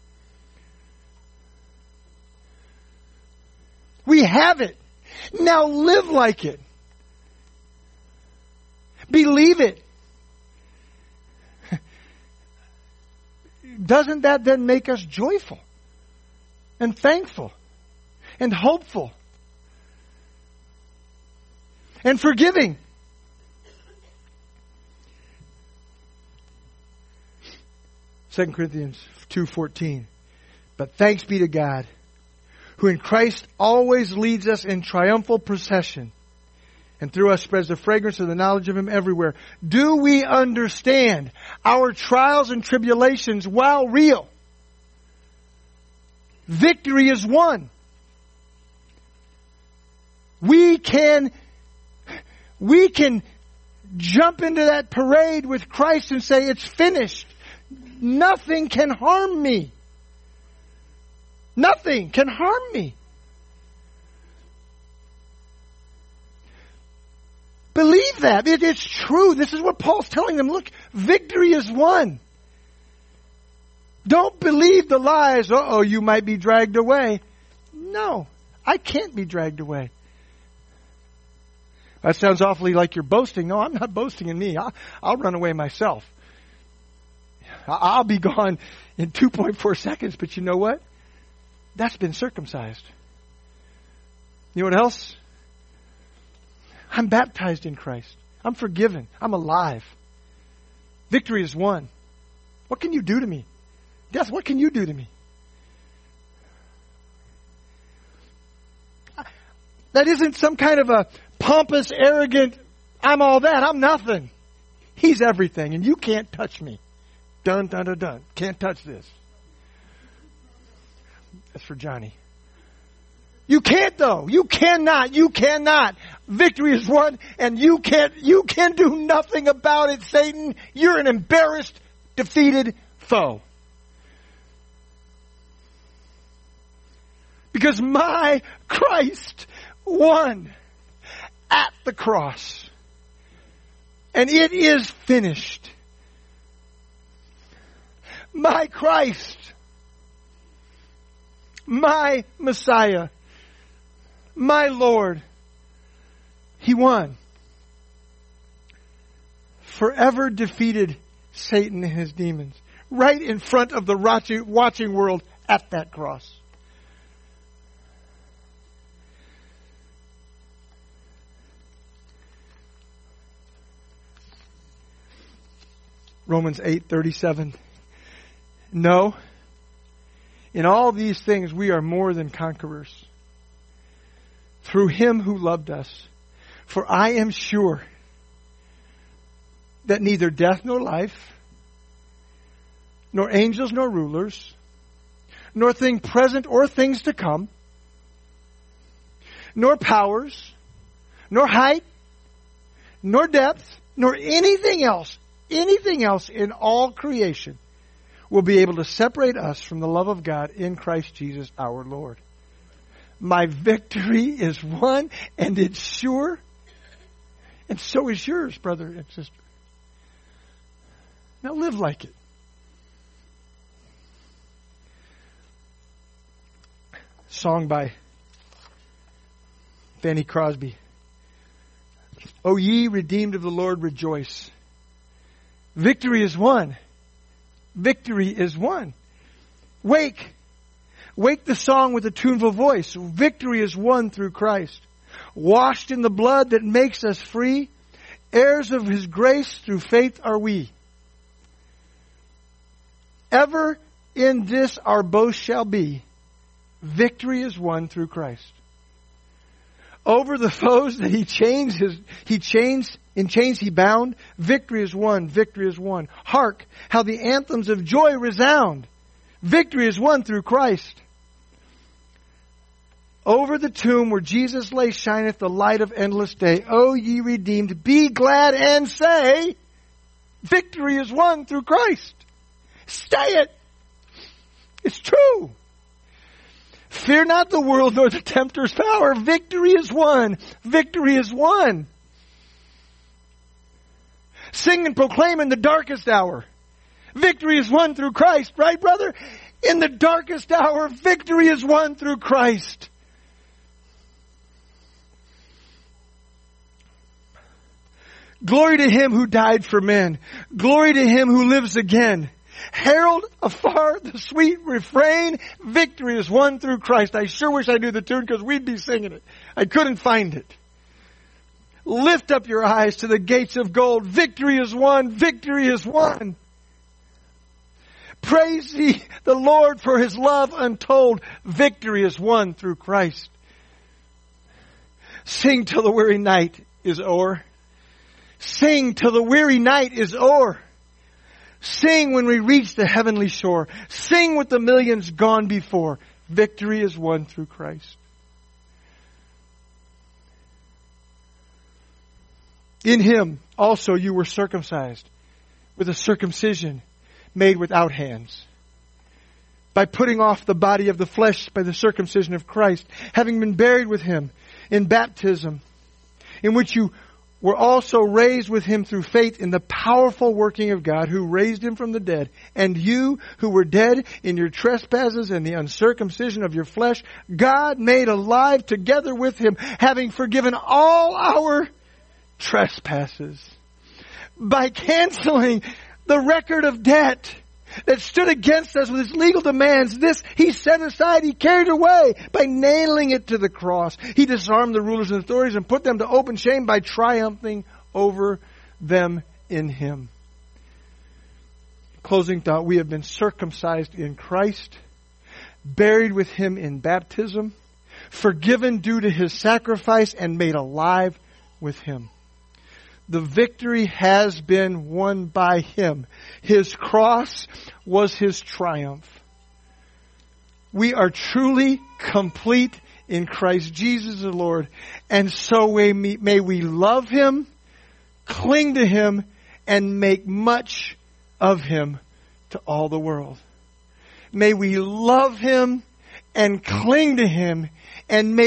We have it. Now live like it. Believe it. Doesn't that then make us joyful and thankful and hopeful and forgiving? Second Corinthians 2:14. But thanks be to God, who in Christ always leads us in triumphal procession, and through us spreads the fragrance of the knowledge of Him everywhere. Do we understand our trials and tribulations, while real, victory is won? We can jump into that parade with Christ and say, it's finished. Nothing can harm me. Nothing can harm me. Believe that. It's true. This is what Paul's telling them. Look, victory is won. Don't believe the lies. You might be dragged away. No, I can't be dragged away. That sounds awfully like you're boasting. No, I'm not boasting in me. I'll run away myself. I'll be gone in 2.4 seconds, but you know what? That's been circumcised. You know what else? I'm baptized in Christ. I'm forgiven. I'm alive. Victory is won. What can you do to me? Death, what can you do to me? That isn't some kind of a pompous, arrogant, I'm all that, I'm nothing. He's everything, and you can't touch me. Dun, dun, dun, dun. Can't touch this. That's for Johnny. You can't though. You cannot. You cannot. Victory is won, and you can do nothing about it, Satan. You're an embarrassed, defeated foe. Because my Christ won at the cross. And it is finished. My Christ, my Messiah, my Lord, He won. Forever defeated Satan and his demons. Right in front of the watching world at that cross. Romans 8:37. No, in all these things we are more than conquerors through Him who loved us. For I am sure that neither death nor life, nor angels nor rulers, nor things present or things to come, nor powers, nor height, nor depth, nor anything else in all creation will be able to separate us from the love of God in Christ Jesus our Lord. My victory is won, and it's sure, and so is yours, brother and sister. Now live like it. Song by Fanny Crosby. O ye redeemed of the Lord, rejoice. Victory is won. Victory is won. Wake the song with a tuneful voice. Victory is won through Christ. Washed in the blood that makes us free. Heirs of His grace through faith are we. Ever in this our boast shall be. Victory is won through Christ. Over the foes that in chains he bound. Victory is won. Victory is won. Hark, how the anthems of joy resound. Victory is won through Christ. Over the tomb where Jesus lay shineth the light of endless day. O ye redeemed, be glad and say, victory is won through Christ. Say it. It's true. Fear not the world nor the tempter's power. Victory is won. Victory is won. Sing and proclaim in the darkest hour. Victory is won through Christ. Right, brother? In the darkest hour, victory is won through Christ. Glory to Him who died for men. Glory to Him who lives again. Herald afar the sweet refrain. Victory is won through Christ. I sure wish I knew the tune because we'd be singing it. I couldn't find it. Lift up your eyes to the gates of gold. Victory is won. Victory is won. Praise ye the Lord for His love untold. Victory is won through Christ. Sing till the weary night is o'er. Sing till the weary night is o'er. Sing when we reach the heavenly shore. Sing with the millions gone before. Victory is won through Christ. In Him also you were circumcised with a circumcision made without hands, by putting off the body of the flesh by the circumcision of Christ, having been buried with Him in baptism, in which you were also raised with Him through faith in the powerful working of God who raised Him from the dead. And you who were dead in your trespasses and the uncircumcision of your flesh, God made alive together with Him, having forgiven all our trespasses, by canceling the record of debt that stood against us with its legal demands. This He set aside, He carried away by nailing it to the cross. He disarmed the rulers and authorities and put them to open shame by triumphing over them in Him. Closing thought, we have been circumcised in Christ, buried with Him in baptism, forgiven due to His sacrifice, and made alive with Him. The victory has been won by Him. His cross was His triumph. We are truly complete in Christ Jesus the Lord. And so may we love Him, cling to Him, and make much of Him to all the world. May we love Him and cling to Him, and may